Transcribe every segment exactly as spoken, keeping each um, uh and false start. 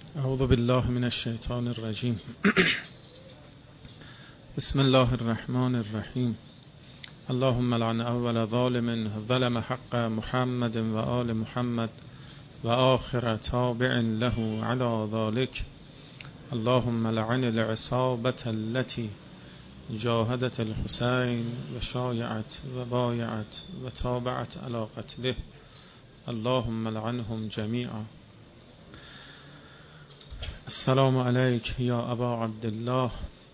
اعوذ بالله من الشیطان الرجیم. بسم الله الرحمن الرحیم. اللهم لعن اول ظالم ظلم حق محمد و آل محمد و آخر تابع له على ذلك. اللهم لعن العصابة التي جاهدت الحسين و شایعت و بایعت و تابعت على قتله. اللهم لعنهم جميعا. السلام عليك يا أبا عبد الله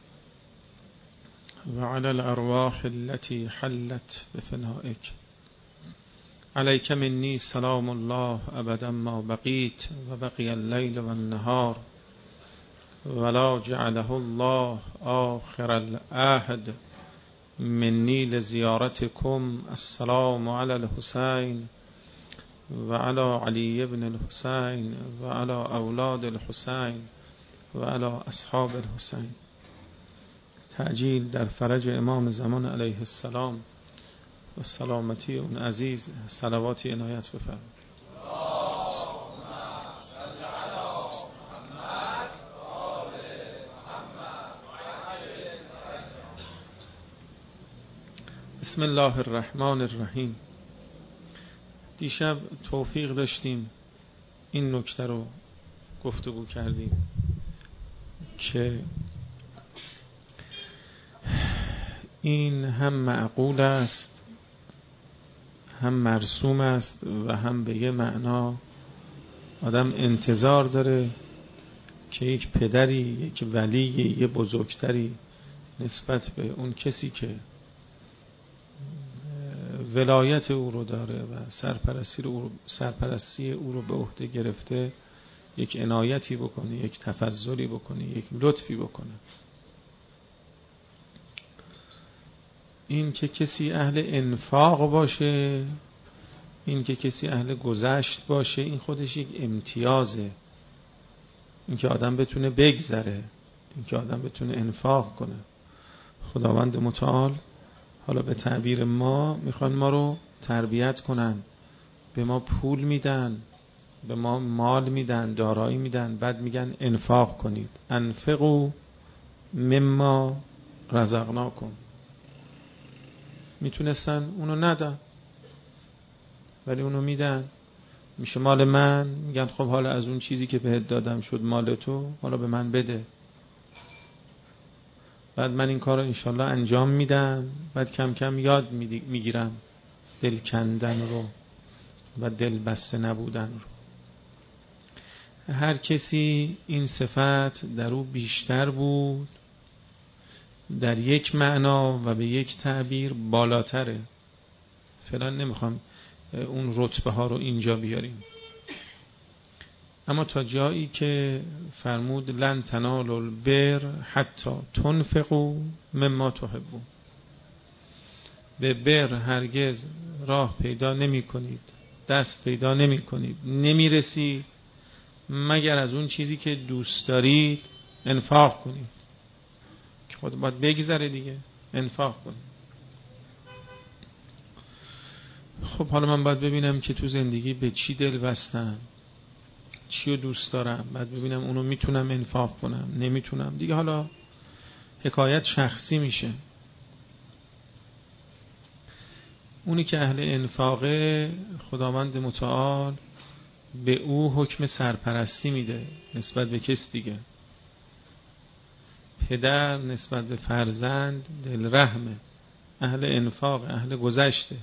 وعلى الأرواح التي حلت بفنائك. عليك مني سلام الله أبدا ما بقيت وبقي الليل والنهار، ولا جعله الله آخر العهد مني لزيارتكم. السلام على الحسين وعلى علي بن الحسين وعلى أولاد الحسين وعلى أصحاب الحسين. تعجیل در فرج امام زمان علیه السلام و سلامتی اون عزیز صلواتی عنایت بفرمایید. بسم الله الرحمن الرحیم. دیشب توفیق داشتیم این نکته رو گفتگو کردیم که این هم معقول است، هم مرسوم است و هم به یه معنا آدم انتظار داره که یک پدری، یک ولی، یک بزرگتری نسبت به اون کسی که ولایت او رو داره و سرپرستی رو سرپرستی او رو به عهده گرفته یک عنایتی بکنه، یک تفضلی بکنه، یک لطفی بکنه. این که کسی اهل انفاق باشه، این که کسی اهل گذشت باشه، این خودش یک امتیازه. این که آدم بتونه بگذره، این که آدم بتونه انفاق کنه. خداوند متعال حالا به تعبیر ما میخوان ما رو تربیت کنن، به ما پول میدن، به ما مال میدن، دارایی میدن، بعد میگن انفاق کنید. انفقوا مما رزقناکم. میتونستن اونو ندن ولی اونو میدن. میشه مال من، میگن خب حالا از اون چیزی که بهت دادم شد مال تو، حالا به من بده. بعد من این کار رو انشالله انجام میدم، بعد کم کم یاد میگیرم دل کندن رو و دل بسته نبودن رو. هر کسی این صفت در او بیشتر بود، در یک معنا و به یک تعبیر بالاتره. فعلا نمیخوام اون رتبه ها رو اینجا بیاریم، اما تا جایی که فرمود لن تنالوا البر حتی تنفقوا مما تحبون. به بر هرگز راه پیدا نمی کنید، دست پیدا نمی کنید، نمی رسید مگر از اون چیزی که دوست دارید انفاق کنید. که خود باید بگذره دیگه، انفاق کنید. خب حالا من باید ببینم که تو زندگی به چی دل بستم، چی رو دوست دارم، بعد ببینم اونو میتونم انفاق کنم، نمیتونم دیگه. حالا حکایت شخصی میشه. اونی که اهل انفاقه، خداوند متعال به او حکم سرپرستی میده نسبت به کس دیگه. پدر نسبت به فرزند دل رحمه، اهل انفاق، اهل گذشته.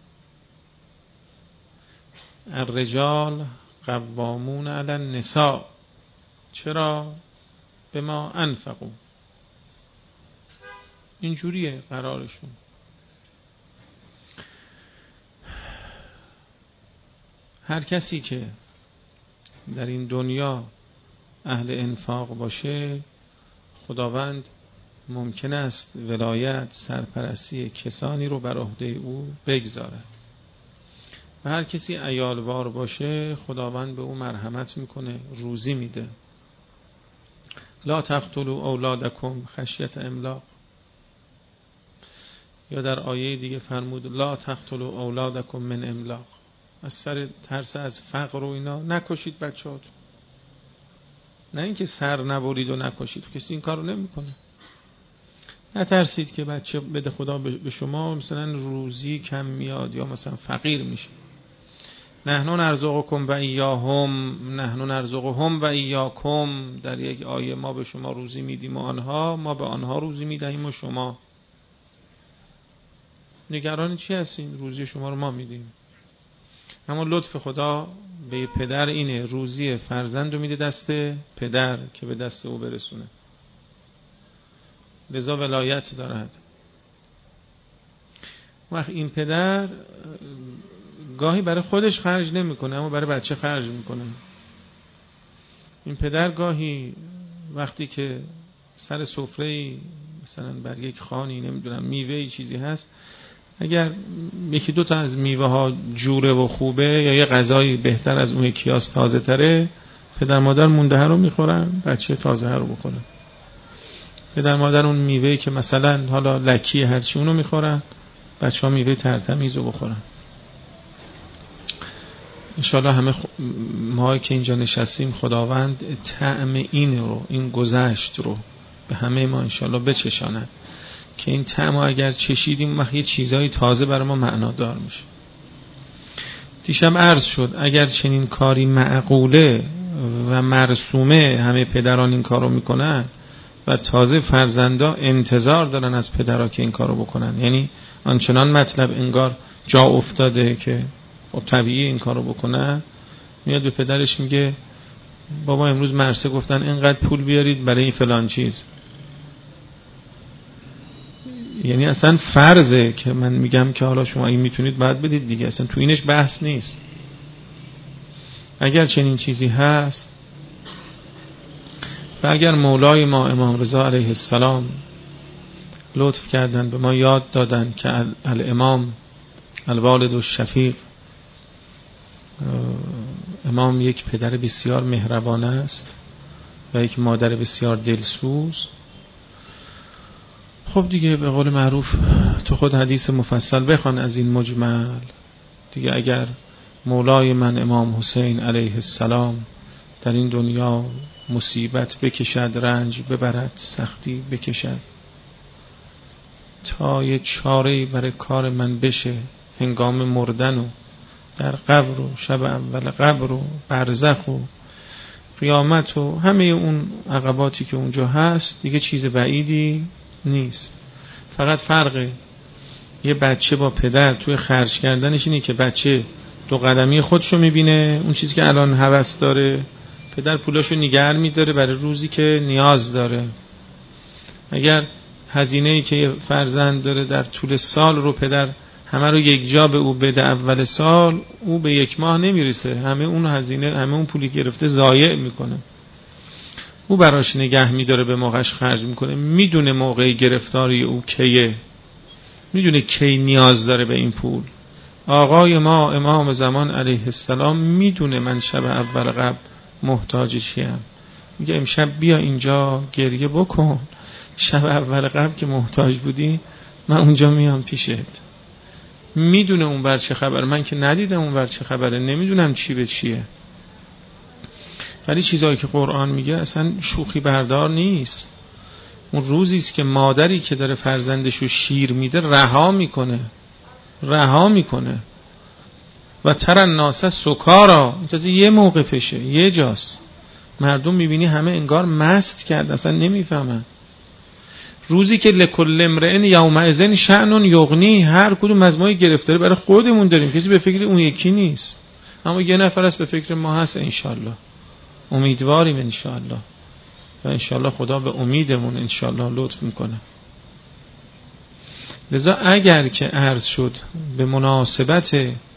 الرجال قوامون علی النساء. چرا؟ به ما انفقوا. اینجوریه قرارشون. هر کسی که در این دنیا اهل انفاق باشه، خداوند ممکن است ولایت، سرپرستی کسانی رو بر عهده او بگذاره. و هر کسی عیالوار باشه، خداوند به او مرحمت میکنه، روزی میده. لا تقتلوا اولادکم خشیة املاق. یا در آیه دیگه فرمود لا تقتلوا اولادکم من املاق. از سر ترس از فقر و اینا نکشید بچه‌هاتون. نه اینکه سر نبرید و نکشید. کسی این کارو نمیکنه. نترسید که بچه بده خدا به شما مثلا روزی کم میاد یا مثلا فقیر میشه. نحن نرزقکم و ایاهم، نحن نرزقهم و ایاکم. در یک آیه ما به شما روزی میدیم و آنها، ما به آنها روزی میدهیم و شما. نگران چی هستین؟ روزی شما رو ما میدیم. اما لطف خدا به پدر اینه روزی فرزند رو میده دست پدر که به دست او برسونه. لذا ولایت دارد. وقت این پدر گاهی برای خودش خرج نمیکنه اما برای بچه خرج میکنه. این پدر گاهی وقتی که سر سفره مثلا بر یک خوانی نمیدونم میوه چیزی هست، اگر یکی دو تا از میوه ها جوره و خوبه یا یه غذایی بهتر از اون یکیاس تازه تره، پدر مادر مونده ها رو میخورن، بچه تازه ها رو بخورن. پدر مادر اون میوهی که مثلا حالا لکی هرچی اونو میخورن، بچه ها میوه ترتمیز رو بخورن. انشاءالله همه خ... ما که اینجا نشستیم خداوند طعم این رو، این گذشت رو به همه ما انشاءالله بچشاند که این طعم اگر چشیدیم وقت یه چیزای تازه برای ما معنادار میشه. دیشب عرض شد اگر چنین کاری معقوله و مرسومه، همه پدران این کارو میکنن و تازه فرزندا انتظار دارن از پدرها که این کارو بکنن، یعنی آنچنان مطلب انگار جا افتاده که خب طبیعی این کارو بکنن، میاد به پدرش میگه بابا امروز مرسه گفتن اینقدر پول بیارید برای این فلان چیز. یعنی اصلا فرضه که من میگم که حالا شما این میتونید باید بدید دیگه، اصلا تو اینش بحث نیست. اگر چنین چیزی هست و اگر مولای ما امام رضا علیه السلام لطف کردن به ما یاد دادن که الامام الوالد الشفیق، امام یک پدر بسیار مهربان است و یک مادر بسیار دلسوز. خب دیگه به قول معروف تو خود حدیث مفصل بخوان از این مجمل دیگه. اگر مولای من امام حسین علیه السلام در این دنیا مصیبت بکشد، رنج ببرد، سختی بکشد تا یه چاره‌ای برای کار من بشه هنگام مردن و در قبر و شب اول قبر و برزخ و قیامت و همه اون عقباتی که اونجا هست، دیگه چیز بعیدی نیست. فقط فرق یه بچه با پدر توی خرج کردنش اینه که بچه دو قدمی خودشو میبینه، اون چیزی که الان هوس داره، پدر پولاشو نگه میداره برای روزی که نیاز داره. اگر هزینه‌ای که یه فرزند داره در طول سال رو پدر همه رو یک جا به او بده اول سال، او به یک ماه نمیرسه، همه اون هزینه، همه اون پولی گرفته ضایع میکنه. او براش نگه میداره، به موقعش خرج میکنه، میدونه موقع گرفتاری او کیه، میدونه کی نیاز داره به این پول. آقای ما امام زمان علیه السلام میدونه من شب اول قبل محتاج چیم، میگه امشب بیا اینجا گریه بکن، شب اول قبل که محتاج بودی من اونجا میام پیشت. میدونه اون بر چه خبر، من که ندیدم اون بر چه خبره، نمیدونم چی به چیه، ولی چیزایی که قرآن میگه اصلا شوخی بردار نیست. اون روزیست که مادری که داره فرزندشو شیر میده رها میکنه رها میکنه و تر الناس سکارا، تازه یه موقفشه، یه جاست، مردم میبینی همه انگار مست کرد، اصلا نمیفهمن. روزی که لکل امرئ یومئذ شأن یغنی، هر کدوم از ما گرفتاری برای خودمون داریم، کسی به فکر اون یکی نیست، اما یه نفر است به فکر ما هست. انشالله امیدواریم انشالله و انشالله خدا به امیدمون انشالله لطف میکنه. لذا اگر که عرض شد به مناسبت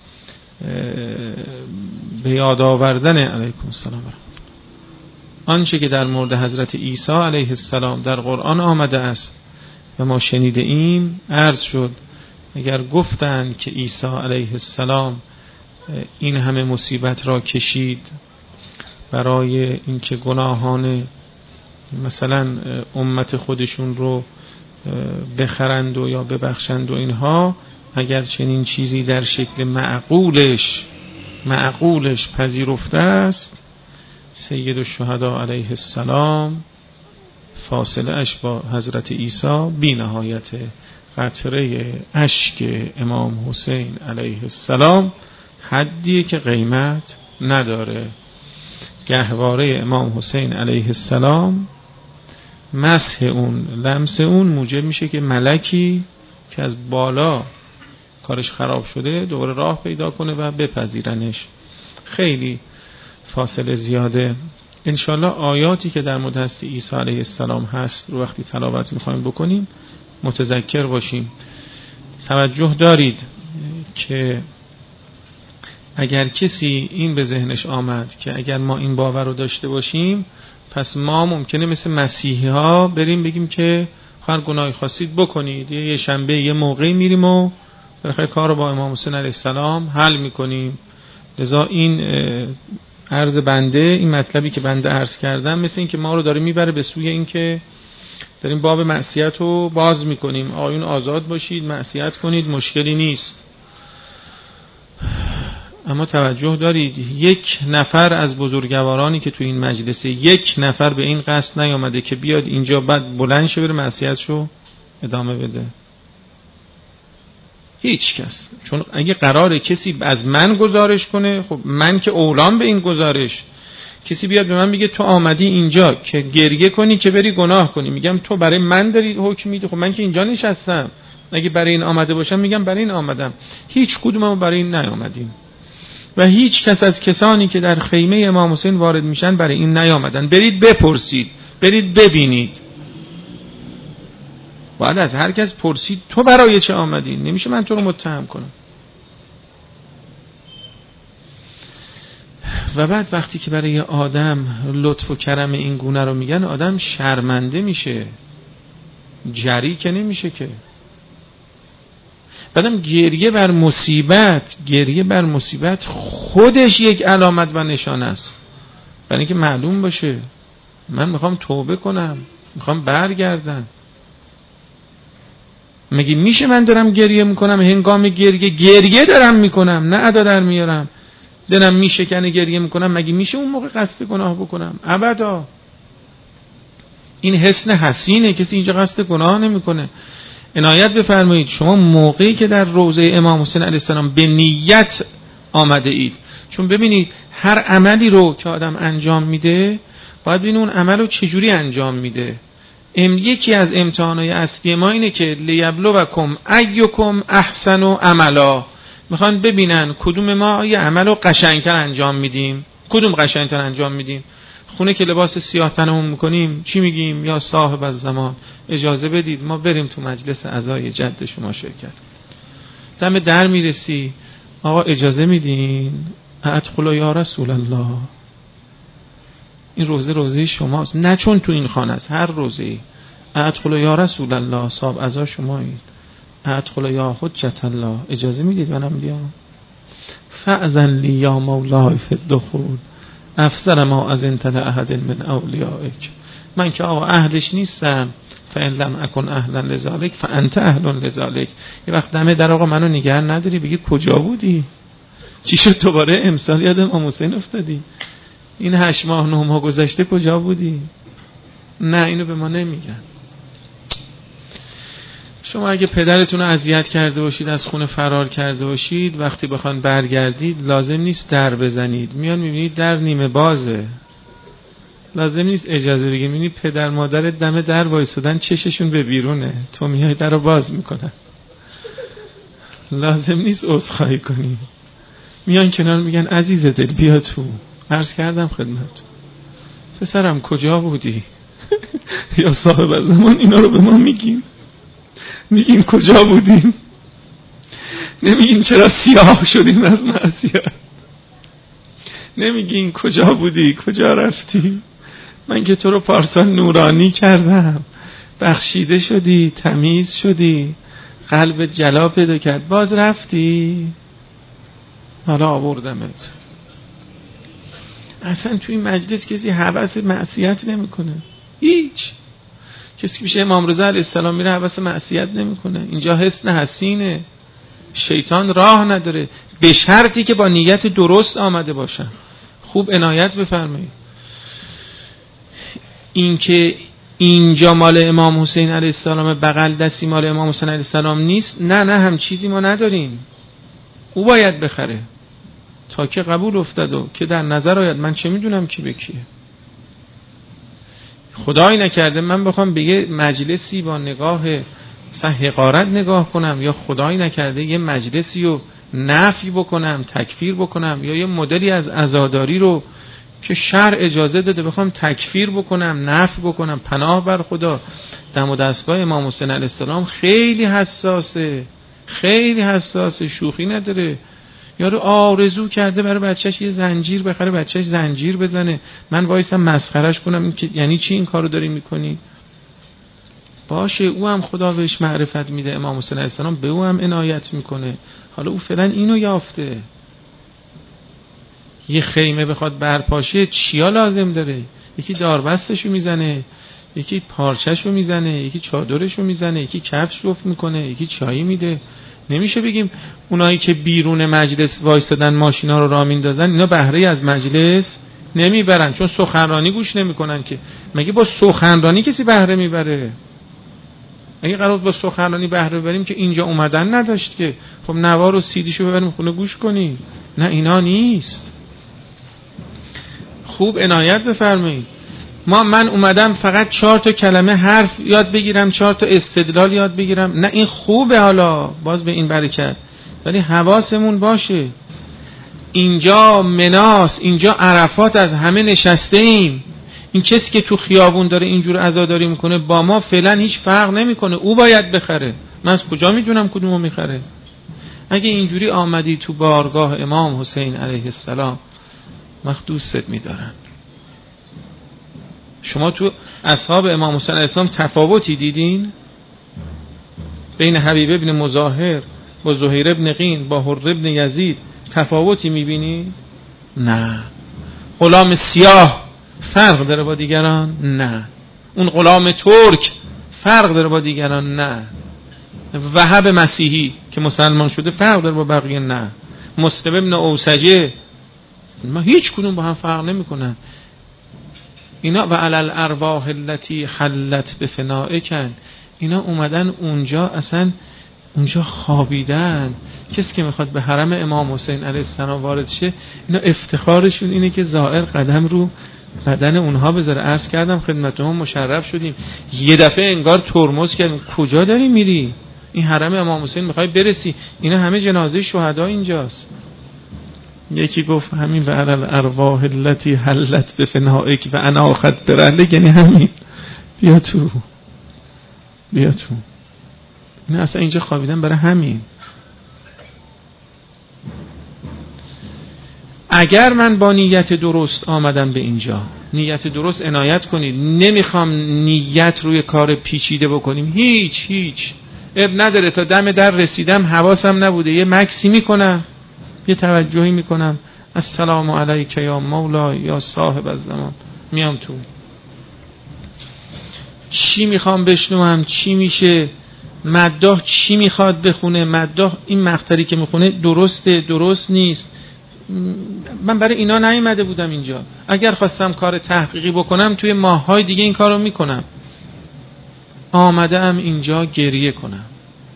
به یاد آوردن علیکم السلام آنچه که در مورد حضرت عیسی علیه السلام در قرآن آمده است و ما شنیده ایم، عرض شد اگر گفتند که عیسی علیه السلام این همه مصیبت را کشید برای اینکه گناهان مثلا امت خودشون رو بخرند و یا ببخشند و اینها، اگر چنین چیزی در شکل معقولش معقولش پذیرفته است، سید الشهدا علیه السلام فاصله اش با حضرت عیسی بی نهایت، قطره اشک امام حسین علیه السلام حدیه که قیمت نداره. گهواره امام حسین علیه السلام مسح اون، لمس اون موجب میشه که ملکی که از بالا کارش خراب شده دوباره راه پیدا کنه و بپذیرنش. خیلی فاصله زیاده. انشالله آیاتی که در مورد هستی عیسی علیه السلام هست رو وقتی تلاوت میخوایم بکنیم متذکر باشیم. توجه دارید که اگر کسی این به ذهنش آمد که اگر ما این باور رو داشته باشیم پس ما ممکنه مثل مسیحی ها بریم بگیم که هر گناهی خواستید بکنید، یه شنبه یه موقعی میریم و بالاخره کار رو با امام حسین علیه السلام حل میکنیم. لذا این عرض بنده، این مطلبی که بنده عرض کردم مثل این که ما رو داره میبره به سوی این که داریم باب معصیت رو باز میکنیم. آقایون آزاد باشید، معصیت کنید، مشکلی نیست. اما توجه دارید یک نفر از بزرگوارانی که تو این مجلسه، یک نفر به این قصد نیامده که بیاد اینجا بعد بلند شه بره معصیتشو ادامه بده. هیچ کس. چون اگه قراره کسی از من گزارش کنه، خب من که اولام به این گزارش، کسی بیاد به من بگه تو آمدی اینجا که گریه کنی که بری گناه کنی، میگم تو برای من داری حکم میدی. خب من که اینجا نشستم، اگه برای این آمده باشم میگم برای این آمدم. هیچ کدوممون برای این نیامدیم و هیچ کس از کسانی که در خیمه امام حسین وارد میشن برای این نیامدن. برید بپرسید، برید ببینید. باید از هر کس پرسید تو برای چه آمدی؟ نمیشه من تو رو متهم کنم. و بعد وقتی که برای آدم لطف و کرم این گونه رو میگن آدم شرمنده میشه، جری که نمیشه که. بعدم گریه بر مصیبت، گریه بر مصیبت خودش یک علامت و نشان است، برای اینکه معلوم باشه من میخوام توبه کنم، میخوام برگردم. مگه میشه من دارم گریه میکنم هنگام گریه گریه دارم میکنم نه ادا در میارم، دلم میشکنه گریه میکنم، مگه میشه اون موقع قصد گناه بکنم؟ ابدا. این حسن حسینه، کسی اینجا قصد گناه نمیکنه. عنایت بفرمایید شما موقعی که در روضه امام حسین علیه السلام به نیت آمده اید، چون ببینید هر عملی رو که آدم انجام میده باید ببینید اون عمل رو چجوری انجام میده. ام یکی از امتحانات اصلی ما اینه که لیبلوکم ایکم احسن عملا، میخوان ببینن کدوم ما یه عمل رو قشنگتر انجام میدیم، کدوم قشنگتر انجام میدیم. خونه که لباس سیاه تنمون میکنیم چی میگیم؟ یا صاحب الزمان اجازه بدید ما بریم تو مجلس عزای جد شما شرکت. دم در میرسی آقا اجازه میدین؟ ادخلوا یا رسول الله. این روزه روزه شماست، نه چون تو این خانه است، هر روزه. ادخلوا یا رسول الله، صاحب عزا شمایید. ادخلوا یا حجت الله، اجازه میدید منم بیام؟ فأذن لی یا مولای فی الدخول افضل ما اذنت لاحد من اولیائک. من که آقا اهلش نیستم، فان لم اکن اهلا لذالک فانت اهل لذالک. یه وقت دمه در آقا منو نگه نداری، بگی کجا بودی؟ چی شد دوباره امسال یاد امام حسین افتادی؟ این هشت ماه نه ماه گذشته کجا بودی؟ نه اینو به ما نمیگن. شما اگه پدرتون رو اذیت کرده باشید، از خونه فرار کرده باشید، وقتی بخوان برگردید لازم نیست در بزنید، میان میبینید در نیمه بازه، لازم نیست اجازه بگید. میبینید پدر مادرت دم در وایسادن چششون به بیرونه، تو میای در رو باز میکنن، لازم نیست عذرخواهی کنی. میان کنار میگن عزیز دل بیا تو، عرض کردم خدمت پسرم کجا بودی؟ یا صاحب الزمان اینا رو به ما میگین، میگین کجا بودیم؟ نمیگین چرا سیاه شدیم از معصیت؟ نمیگین کجا بودی، کجا رفتی؟ من که تو رو پارسال نورانی کردم، بخشیده شدی، تمیز شدی، قلب جلا پیدا کرد، باز رفتی؟ حالا آوردمت. اصلا توی این مجلس کسی هوس معصیت نمیکنه، هیچ کسی میشه امام رضا علیه السلام میره هوس معصیت نمیکنه. اینجا حسن حسینه، شیطان راه نداره، به شرطی که با نیت درست آمده باشن. خوب عنایت بفرمایید. اینکه اینجا مال امام حسین علیه السلام، بغل دستی مال امام حسین علیه السلام نیست، نه نه هم چیزی ما نداریم، او باید بخره تا که قبول افتد و که در نظر آید. من چه میدونم کی به کیه؟ خدایی نکرده من بخوام به یه مجلسی با نگاه حقارت نگاه کنم، یا خدایی نکرده یه مجلسی رو نفی بکنم، تکفیر بکنم، یا یه مدلی از عزاداری رو که شرع اجازه داده بخوام تکفیر بکنم، نفی بکنم. پناه بر خدا، دم و دستگاه امام حسین علیه السلام خیلی حساسه، خیلی حساسه، شوخی نداره. یارو آرزو کرده برای بچهش یه زنجیر بخره، بچهش زنجیر بزنه، من وایسم مسخرش کنم که یعنی چی این کارو داری میکنی؟ باشه، او هم خدا بهش معرفت میده، امام حسین علیه السلام به او هم عنایت میکنه. حالا او فعلا اینو یافته، یه خیمه بخواد برپاشه چیا لازم داره؟ یکی داربستشو میزنه، یکی پارچهشو میزنه، یکی چادرشو میزنه، یکی کفش رفت میکنه، یکی چایی میده. نمیشه بگیم اونایی که بیرون مجلس وایستادن ماشینا رو راه میندازن اینا بهره از مجلس نمیبرن، چون سخنرانی گوش نمیکنن که. مگه با سخنرانی کسی بهره میبره؟ اگه قرار با سخنرانی بهره ببریم که اینجا اومدن نداشت که خب نوار و سیدیشو ببریم خونه گوش کنی. نه، اینا نیست. خوب عنایت بفرمایید. ما من اومدم فقط چهار تا کلمه حرف یاد بگیرم، چهار تا استدلال یاد بگیرم، نه این خوبه، حالا باز به این برکت، ولی حواسمون باشه اینجا مناس، اینجا عرفات، از همه نشسته ایم. این کسی که تو خیابون داره اینجور عزاداری میکنه با ما فعلا هیچ فرق نمیکنه، او باید بخره. من از کجا میدونم کدومو میخره؟ اگه اینجوری آمدی تو بارگاه امام حسین علیه السلام وقت دوستت میدارن. شما تو اصحاب امام حسین علیه السلام تفاوتی دیدین؟ بین حبیب ابن مظاهر با زهیر ابن قین با حر ابن یزید تفاوتی میبینی؟ نه. غلام سیاه فرق داره با دیگران؟ نه. اون غلام ترک فرق داره با دیگران؟ نه. وهب مسیحی که مسلمان شده فرق داره با بقیه؟ نه. مسلم ابن اوسجه، ما هیچ کدوم با هم فرق نمیکنن. اینا و علل ارواح التي حلت بفنائکن، اینا اومدن اونجا، اصلا اونجا خوابیدن. کسی که میخواد به حرم امام حسین علیه السلام وارد شه، اینا افتخارشون اینه که زائر قدم رو بدن اونها بذاره. عرض کردم خدمتتون مشرف شدیم، یه دفعه انگار ترمز کردیم، کجا داری میری؟ این حرم امام حسین میخوای برسی، اینا همه جنازه شهدا اینجاست. یکی گفت همین و علل ارواح التي حلت بفنائک و انا آخذ برهلک، یعنی همین، بیا تو بیا تو. نه اصلا اینجا خوابیدن برای همین. اگر من با نیت درست آمدم به اینجا، نیت درست عنایت کنید، نمیخوام نیت روی کار پیچیده بکنیم، هیچ هیچ اب نداره. تا دم در رسیدم حواسم نبوده، یه مکسی میکنم، یه توجهی میکنم، السلام علیک یا مولا یا صاحب الزمان، میام تو. چی میخوام بشنوم، چی میشه مداح، چی میخواد بخونه مداح، این مقطعی که میخونه درسته درست نیست، من برای اینا نیومده بودم اینجا. اگر خواستم کار تحقیقی بکنم توی ماه‌های دیگه این کارو میکنم. آمدم اینجا گریه کنم،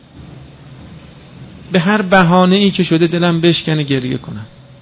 به هر بهانه‌ای که شده دلم بشکنه گریه کنم.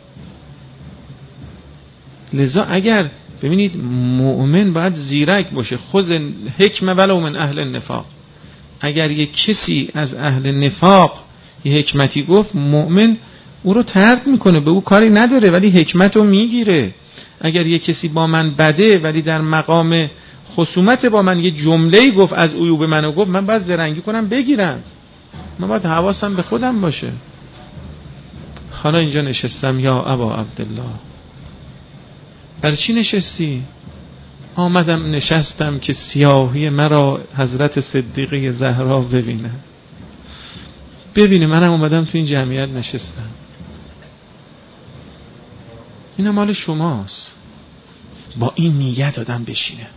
لذا اگر ببینید مؤمن باید زیرک باشه، خذ حکمه ولو من اهل النفاق. اگر یک کسی از اهل نفاق یه حکمتی گفت، مؤمن او رو ترک میکنه، به او کاری نداره ولی حکمت رو میگیره. اگر یک کسی با من بده ولی در مقام خصومت با من یه جمله‌ای گفت، از عیوب منو گفت، من باید زرنگی کنم بگیرم، من باید حواسم به خودم باشه. حالا اینجا نشستم، یا ابا عبدالله برای چی نشستی؟ آمدم نشستم که سیاهی مرا حضرت صدیقه زهرا ببینه. ببینه منم اومدم تو این جمعیت نشستم. اینا مال شماست. با این نیت آدم بشینه.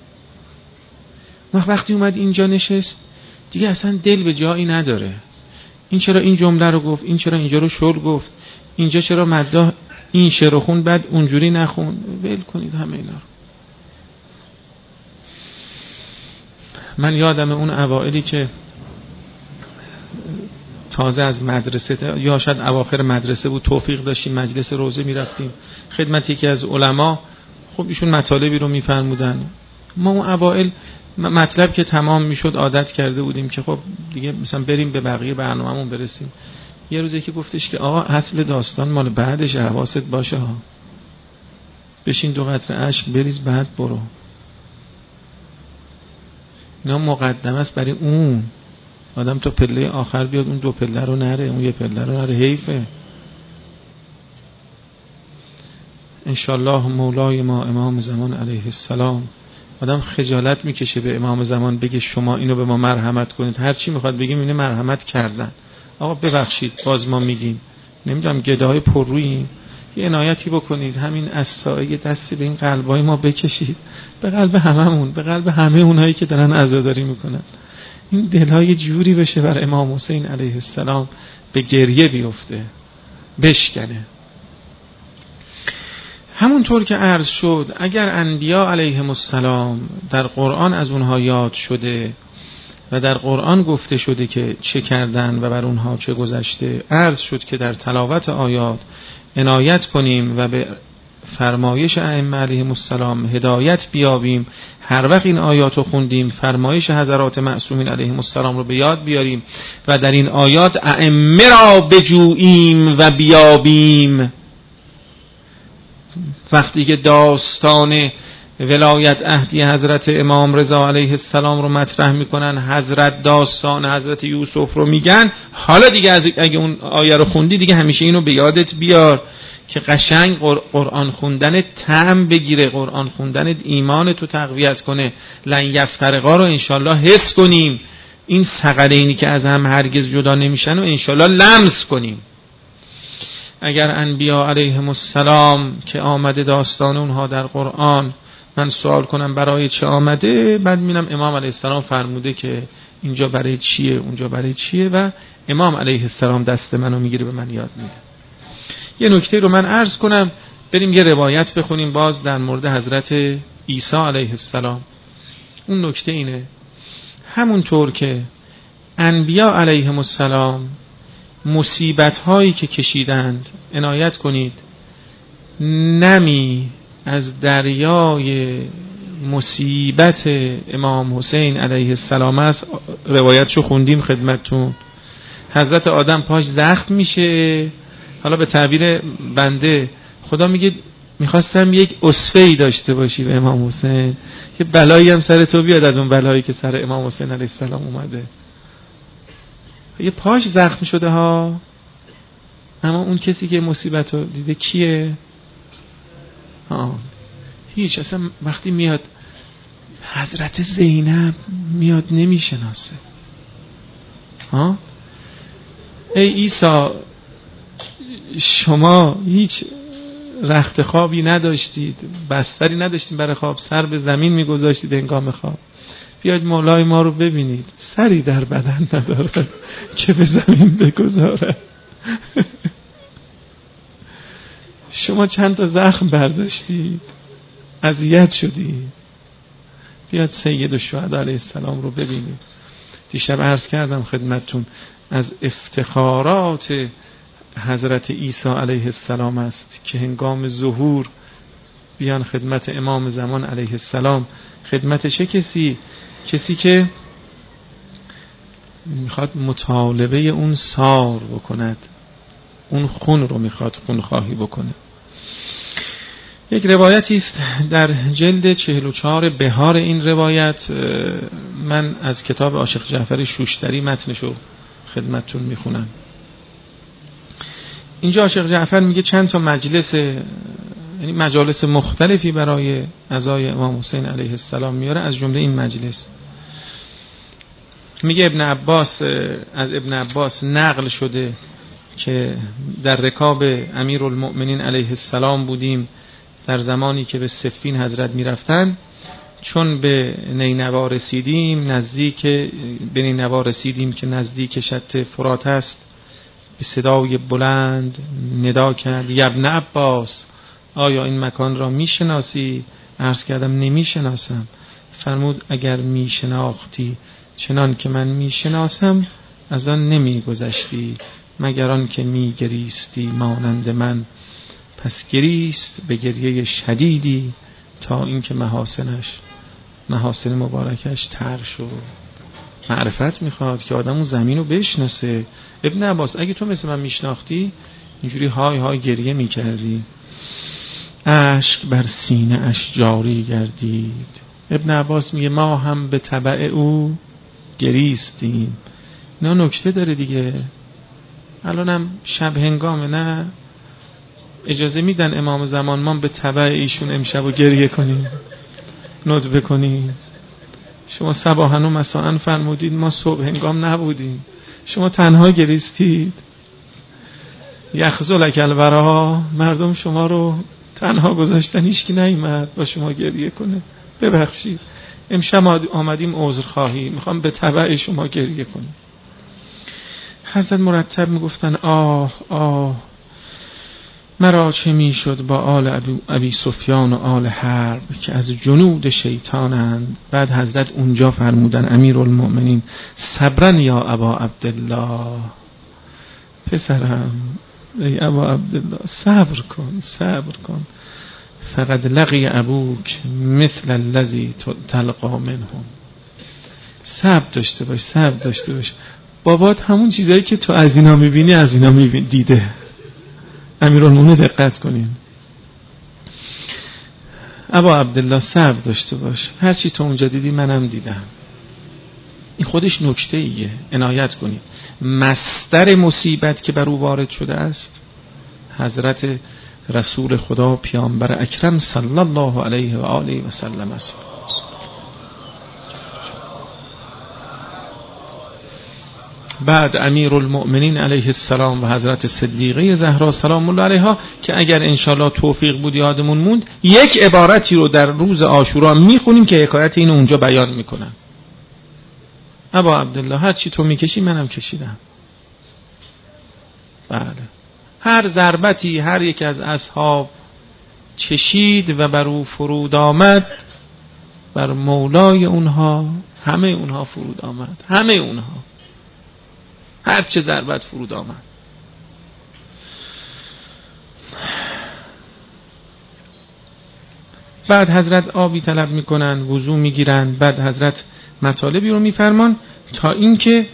وقتی اومد اینجا نشست دیگه اصلا دل به جایی نداره. این چرا این جمله رو گفت، این چرا اینجا رو شل گفت، اینجا چرا مداح این شعر خون بعد اونجوری نخون. ول کنید همه اینا رو. من یادم اون اوائلی که تازه از مدرسه یا شاید اواخر مدرسه بود، توفیق داشتیم مجلس روزه میرفتیم خدمت یکی از علما. خب ایشون مطالبی رو میفرمودن، ما اون اوائل مطلب که تمام میشد عادت کرده بودیم که خب دیگه مثلا بریم به بقیه برنامه‌مون برسیم. یه روزی که گفتش که آقا اصل داستان مال بعدش، حواست باشه ها، بشین دو قطره اشک بریز بعد برو. اینا مقدمه است برای اون آدم تا پله آخر بیاد اون دو پله رو نره، اون یه پله رو نره، حیفه. انشالله مولای ما امام زمان علیه السلام. آدم خجالت میکشه به امام زمان بگه شما اینو به ما مرحمت کنید. هر چی میخواد بگیم اینو مرحمت کردن. آقا ببخشید باز ما میگیم نمیدونم گداهای پر روییم، یه عنایتی بکنید همین عصای دستی به این قلبای ما بکشید، به قلب هممون، به قلب همه اونایی که دارن عزاداری میکنن، این دلهای جوری بشه بر امام حسین علیه السلام به گریه بیفته، بشکنه. همونطور که عرض شد اگر انبیا علیهم السلام در قرآن از اونها یاد شده و در قرآن گفته شده که چه کردن و بر اونها چه گذشته، عرض شد که در تلاوت آیات عنایت کنیم و به فرمایش ائمه علیهم السلام هدایت بیابیم. هر وقت این آیات رو خوندیم فرمایش حضرات معصومین علیهم السلام رو به یاد بیاریم و در این آیات ائمه را بجوییم و بیابیم. وقتی که داستان ولایت عهدی حضرت امام رضا علیه السلام رو مطرح میکنن، حضرت داستان حضرت یوسف رو میگن، حالا دیگه از اگه اون آیه رو خوندی دیگه همیشه اینو به یادت بیار که قشنگ قرآن خوندن طعم بگیره، قرآن خوندن ایمان تو تقویت کنه. لن یفترقا رو انشالله حس کنیم، این ثقلینی که از هم هرگز جدا نمیشن و انشالله لمس کنیم. اگر انبیا علیهم السلام که آمده داستان اونها در قرآن، من سوال کنم برای چه آمده، بعد میبینم امام علیه السلام فرموده که اینجا برای چیه اونجا برای چیه و امام علیه السلام دست منو میگیره به من یاد میده. یه نکته رو من عرض کنم، بریم یه روایت بخونیم باز در مورد حضرت عیسی علیه السلام. اون نکته اینه همونطور که انبیا علیهم السلام مصیبت هایی که کشیدند، عنایت کنید نمی از دریای مصیبت امام حسین علیه السلام است. روایتشو خوندیم خدمتتون. حضرت آدم پاش زخم میشه، حالا به تعبیر بنده خدا میگه میخواستم یک اسفه‌ای داشته باشی به امام حسین که بلایی هم سر تو بیاد از اون بلایی که سر امام حسین علیه السلام اومده. یه پاش زخم شده ها، اما اون کسی که مصیبت رو دیده کیه؟ ها هیچ. اصلا وقتی میاد حضرت زینب میاد نمیشناسه. ها ای عیسی شما هیچ رخت خوابی نداشتید، بستری نداشتید برای خواب، سر به زمین میگذاشتید هنگام خواب، بیاید مولای ما رو ببینید سری در بدن ندارد که به زمین بگذارد. شما چند تا زخم برداشتید، اذیت شدید، بیاد سید الشهدا علیه السلام رو ببینید. دیشب عرض کردم خدمتتون از افتخارات حضرت عیسی علیه السلام است که هنگام ظهور بیان خدمت امام زمان علیه السلام. خدمت چه کسی؟ کسی که میخواد مطالبه اون سار بکند، اون خون رو میخواد خون خواهی بکنه. یک روایتی است در جلد چهل و چهار بهار. این روایت من از کتاب عاشق جعفر شوشتری متنشو خدمتتون میخونم. اینجا عاشق جعفر میگه چند تا مجلس، یعنی مجالس مختلفی برای عزای امام حسین علیه السلام میاره. از جمله این مجلس میگه ابن عباس، از ابن عباس نقل شده که در رکاب امیرالمؤمنین علیه السلام بودیم در زمانی که به صفین حضرت میرفتن. چون به نینوا رسیدیم، نزدیک به نینوا رسیدیم که نزدیک شط فرات است، به صدای بلند ندا کرد یا ابن عباس آیا این مکان را میشناسی؟ عرض کردم نمیشناسم. فرمود اگر می شناختی چنان که من می شناسم از آن نمی گذشتی، مگر آن که می گریستی مانند من. پس گریست به گریه شدیدی تا اینکه محاسنش محاسن مبارکش تر شد. معرفت میخواد که آدم اون زمین رو بشناسه. ابن عباس اگه تو مثل من میشناختی اینجوری های های گریه میکردی. اشک بر سینه اش جاری گردید. ابن عباس میگه ما هم به تبع او گریستیم. اینا نکته داره دیگه. الانم شب هنگامه، نه اجازه میدن امام زمان ما به تبع ایشون امشب و گریه کنیم، ندبه کنیم؟ شما صباحن و مساءن فرمودید، ما صبح هنگام نبودیم، شما تنها گریستید. یخذلک الورا، مردم شما رو تنها گذاشتن، هیچکی نیامد با شما گریه کنه. ببخشید امشب آمدیم عذرخواهی، میخوام به تبع شما گریه کنیم. حضرت مرتب میگفتن آه آه مرا چه میشد با آل ابی, ابی سفیان و آل حرب که از جنود شیطانند. بعد حضرت اونجا فرمودن امیرالمؤمنین صبرا یا ابا عبدالله، پسرم ای ابا عبدالله صبر کن صبر کن، فقد لقی ابوک مثل الذی تلقا منهم. صبر داشته باش صبر داشته باش، بابات همون چیزایی که تو از اینا میبینی از اینا میبینی دیده. امیرالمومنین دقت کنین. ابا عبدالله صبر داشته باش، هرچی تو اونجا دیدی منم دیدم. این خودش نکته ایه، عنایت کنید. مصدر مصیبت که بر او وارد شده است حضرت رسول خدا پیامبر اکرم صلی الله علیه و آله و سلم است. بعد امیرالمؤمنین علیه السلام و حضرت صدیقه زهرا سلام الله علیها که اگر انشالله توفیق بود یادمون موند، یک عبارتی رو در روز عاشورا میخونیم که حکایت اینو اونجا بیان میکنن. ابا عبدالله هر چی تو میکشی منم کشیدم. بله، هر ضربتی هر یک از اصحاب چشید و بر او فرود آمد، بر مولای اونها همه اونها فرود آمد، همه اونها هر چه ضربت فرود آمد. بعد حضرت آبی طلب میکنن، وضو میگیرن، بعد حضرت مطالبی رو میفرمان تا اینکه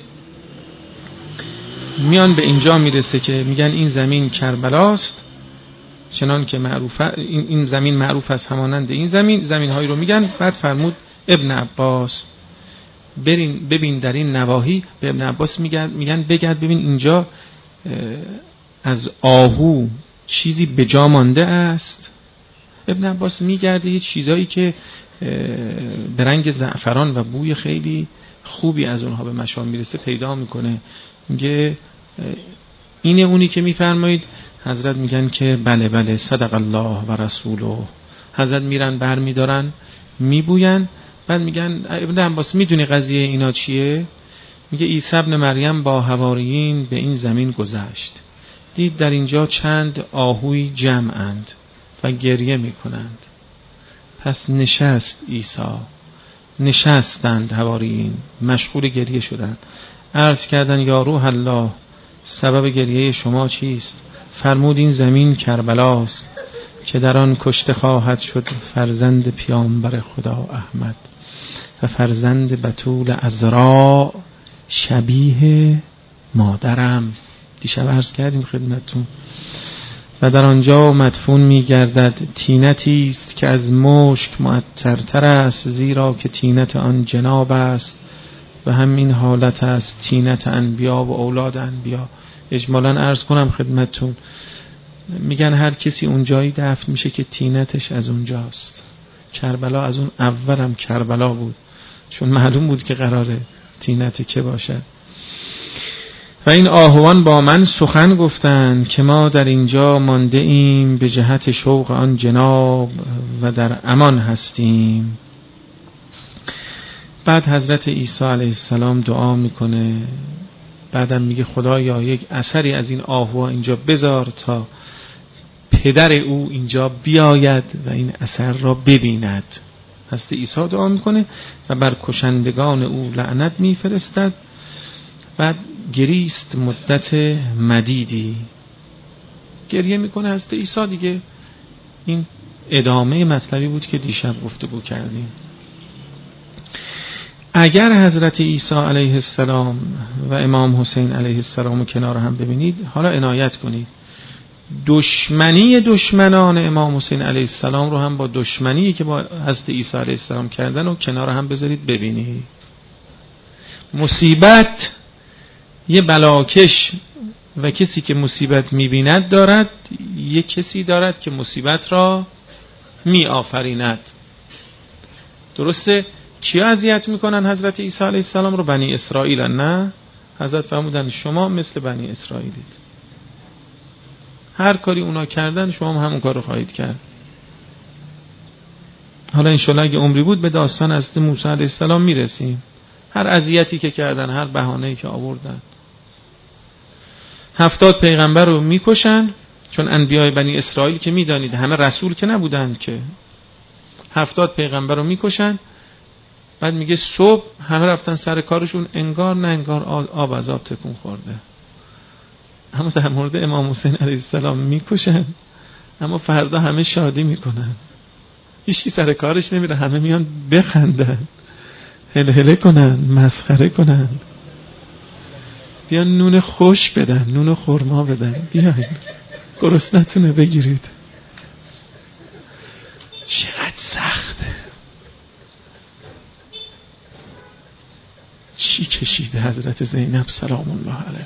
میان به اینجا میرسه که میگن این زمین کربلاست، چنان که معروف این, این زمین معروف است همانند این زمین. زمین هایی رو میگن. بعد فرمود ابن عباس برین ببین در این نواحی. به ابن عباس میگن میگن بگرد ببین اینجا از آهو چیزی به جا مانده است. ابن عباس میگرده یه چیزایی که به رنگ زعفران و بوی خیلی خوبی از اونها به مشام میرسه پیدا میکنه. میگه اینه اونی که میفرمایید؟ حضرت میگن که بله بله صدق الله و رسوله. حضرت میرن بر میدارن میبوین. بعد میگن ابن عباس میدونی قضیه اینا چیه؟ میگه عیسی ابن مریم با حواریین به این زمین گذشت، دید در اینجا چند آهوی جمعند و گریه میکنند. پس نشست عیسی، نشستند حواریین مشغول گریه شدند. عرض کردن یا روح الله سبب گریه شما چیست؟ فرمود این زمین کربلاست که در آن کشته خواهد شد فرزند پیامبر خدا احمد و فرزند بتول عذرا شبیه مادرم. دیشب عرض کردیم خدمتتون. و در آنجا مدفون می‌گردد تینتی است که از مشک معطرتر است، زیرا که تینت آن جناب است و همین حالت است تینت انبیا و اولاد انبیا. اجمالاً عرض کنم خدمتتون، میگن هر کسی اونجایی دفن میشه که تینتش از اونجاست. کربلا از اون اولم کربلا بود، چون معلوم بود که قراره تینت که باشد. و این آهوان با من سخن گفتند که ما در اینجا مانده ایم به جهت شوق آن جناب و در امان هستیم. بعد حضرت عیسی علیه السلام دعا میکنه. بعدم میگه خدایا یک اثری از این آهوها اینجا بذار تا پدر او اینجا بیاید و این اثر را ببیند. حضرت عیسی دعا میکنه و بر کشندگان او لعنت میفرستد. بعد گریست مدت مدیدی، گریه میکنه حضرت عیسی. دیگه این ادامه مطلبی بود که دیشب گفتگو کردیم. اگر حضرت عیسی علیه السلام و امام حسین علیه السلام رو کنار هم ببینید، حالا عنایت کنید، دشمنی دشمنان امام حسین علیه السلام رو هم با دشمنی که با حضرت عیسی علیه السلام کردن و کنار هم بذارید ببینید. مصیبت یه بلاکش و کسی که مصیبت میبیند دارد، یه کسی دارد که مصیبت را می آفریند. درسته؟ کیا اذیت میکنن حضرت عیسی علیه السلام رو؟ بنی اسرائیل. نه، حضرت فرمودن شما مثل بنی اسرائیلید، هر کاری اونا کردن شما هم همون کار رو خواهید کرد. حالا انشالله اگه عمری بود به داستان حضرت موسی علیه السلام میرسیم. هر اذیتی که کردن، هر بهانه‌ای که آوردن. هفتاد پیغمبر رو میکشن، چون انبیای بنی اسرائیل که میدانید همه رسول که نبودن که. هفتاد پیغمبر رو میکشن، بعد میگه صبح همه رفتن سر کارشون، انگار نه انگار آب از آب تکون خورده. اما در مورد امام حسین علیه السلام میکشن، اما فردا همه شادی میکنن، هیچکی سر کارش نمیره، همه میان بخندن، هله هله کنن، مسخره کنن، بیان نون خوش بدن، نون خرما بدن، بیاین گرسنتونه بگیرید. چقدر سخته، چی کشیده حضرت زینب سلام الله علیها.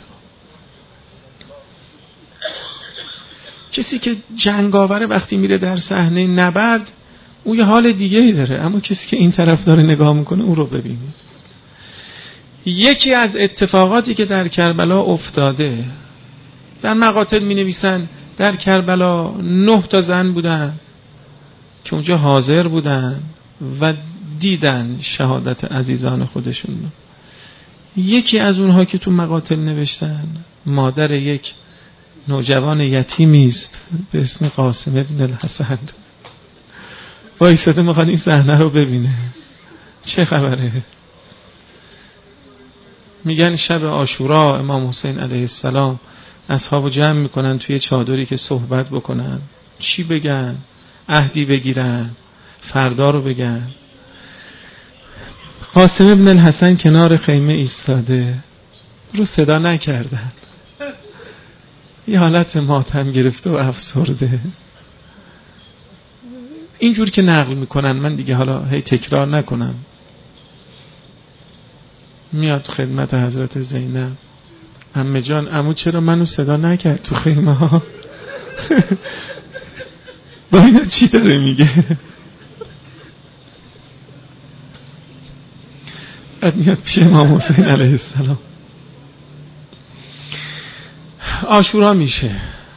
کسی که جنگاوره وقتی میره در صحنه نبرد او یه حال دیگه ای داره، اما کسی که این طرف داره نگاه میکنه او رو ببینید. یکی از اتفاقاتی که در کربلا افتاده، در مقاتل می نویسن در کربلا نه تا زن بودن که اونجا حاضر بودن و دیدن شهادت عزیزان خودشون. یکی از اونها که تو مقاتل نوشتن مادر یک نوجوان یتیمی است به اسم قاسم ابن الحسن. وایساده میخواد این صحنه رو ببینه چه خبره. میگن شب عاشورا امام حسین علیه السلام اصحابو جمع میکنن توی چادری که صحبت بکنن، چی بگن، عهدی بگیرن، فردا رو بگن. قاسم ابن الحسن کنار خیمه ایستاده، رو صدا نکردن، یه حالت ماتم گرفته و افسرده. اینجور که نقل میکنن، من دیگه حالا هی تکرار نکنم. میاد خدمت حضرت زینب، عمه جان عمو چرا منو صدا نکرد تو خیمه ها؟ با اینا چی داره میگه؟ بعد میاد پیش امام حسین علیه السلام. عاشورا میشه.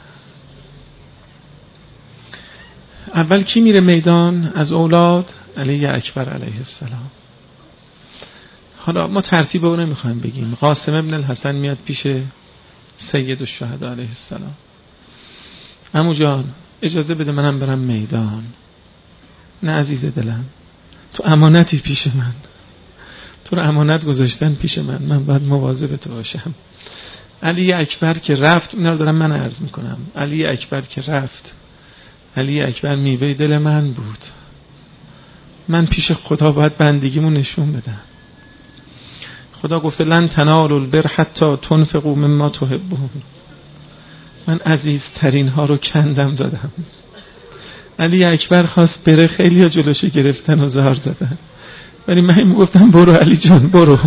اول کی میره میدان از اولاد؟ علی اکبر علیه السلام. حالا ما ترتیب رو نمیخوایم بگیم. قاسم ابن الحسن میاد پیش سید الشهدا علیه السلام. عمو جان اجازه بده منم برم میدان. نه عزیز دلم، تو امانتی پیش من، تو رو امانت گذاشتن پیش من، من باید مواظب تو باشم. علی اکبر که رفت، اینا رو دارم من عرض میکنم، علی اکبر که رفت، علی اکبر میوه دل من بود. من پیش خدا باید بندگیمو نشون بدم. خدا گفته لن تنالوا البر حتی تنفقوا مما تحبون. من عزیزترین ها رو کندم دادم. علی اکبر خواست بره، خیلی ها جلوشو گرفتن و زار زدن، ولی من این گفتم برو علی جان برو.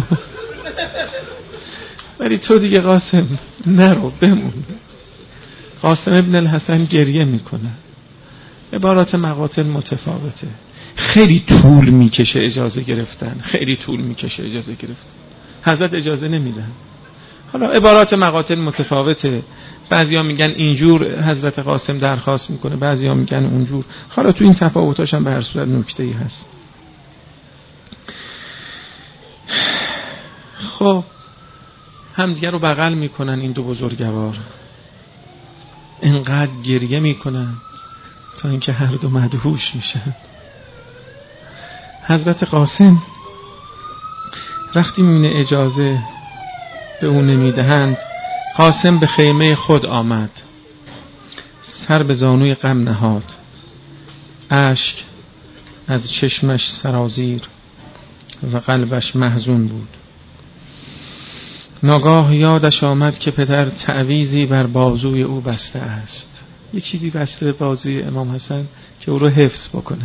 ولی تو دیگه قاسم نرو، بمون. قاسم ابن الحسن گریه میکنه. عبارات مقاتل متفاوته. خیلی طول میکشه اجازه گرفتن، خیلی طول میکشه اجازه گرفتن. حضرت اجازه نمیدن. حالا عبارات مقاتل متفاوته. بعضیا میگن اینجور حضرت قاسم درخواست میکنه، بعضیا میگن اونجور. حالا تو این تفاوتاش هم به هر صورت نکته‌ای هست. خب همدیگه رو بغل میکنن این دو بزرگوار، انقدر گریه میکنن تا اینکه هر دو مدهوش میشن. حضرت قاسم وقتی میبینه اجازه به اون نمیدهند، قاسم به خیمه خود آمد، سر به زانوی غم نهاد، اشک از چشمش سرازیر و قلبش محزون بود. ناگاه یادش آمد که پدر تعویذی بر بازوی او بسته است، یه چیزی بسته به بازوی امام حسن که او رو حفظ بکنه.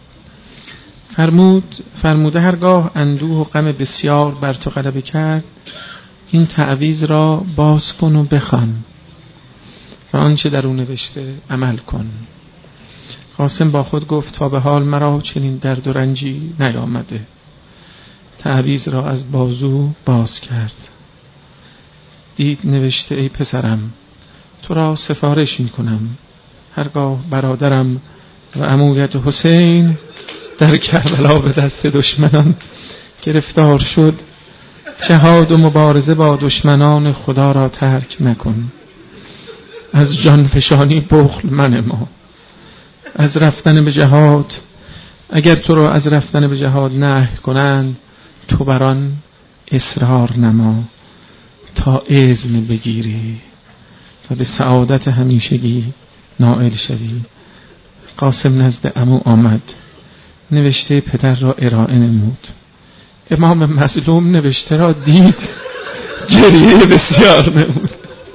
فرمود فرموده هرگاه اندوه و غم بسیار بر تو غلبه کرد، این تعویذ را باز کن و بخوان و آنچه در او نوشته عمل کن. قاسم با خود گفت تا به حال مرا چنین درد و رنجی نیامده. تعویذ را از بازو باز کرد، دید نوشته ای پسرم، تو را سفارش می کنم هرگاه برادرم و عمویت حسین در کربلا به دست دشمنان گرفتار شد، جهاد و مبارزه با دشمنان خدا را ترک نکن. از جان فشانی بخل من ما، از رفتن به جهاد اگر تو را از رفتن به جهاد نهی کنند، تو بران اصرار نما تا اذن بگیری و به سعادت همیشگی نائل شوی. قاسم نزد عمو آمد، نوشته پدر را ارائه نمود. امام مظلوم نوشته را دید، گریه بسیار نمود،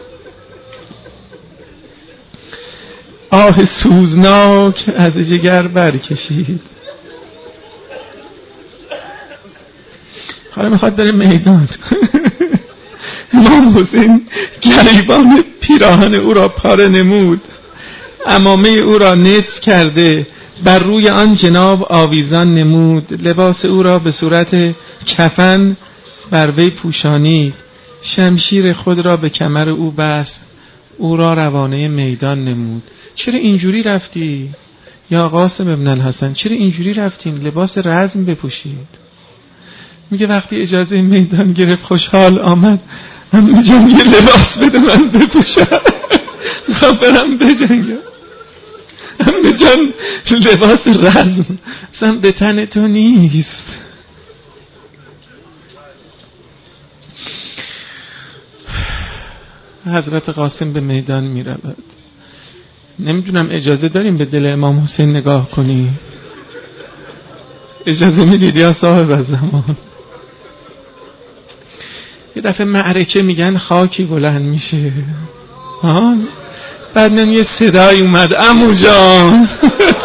آه سوزناک از جگر برکشید. حالا میخواد بره میدان. امام حسین گریبان پیراهن او را پاره نمود، عمامه او را نصف کرده بر روی آن جناب آویزان نمود، لباس او را به صورت کفن بر وی پوشانید، شمشیر خود را به کمر او بست، او را روانه میدان نمود. چرا اینجوری رفتی یا قاسم ابن الحسن؟ چرا اینجوری رفتین؟ لباس رزم بپوشید. میگه وقتی اجازه میدان گرفت خوشحال آمد، عمو جان یه لباس بده من بپوشم، میخوام برم بجنگم. عمو جان لباس رزم اصلا به تن تو نیست. حضرت قاسم به میدان میرود. نمیدونم اجازه داریم به دل امام حسین نگاه کنی؟ اجازه میدید یا صاحب الزمان؟ یه دفعه معرکه میگن خاکی بلند میشه، بعد من یه صدای اومد عمو جان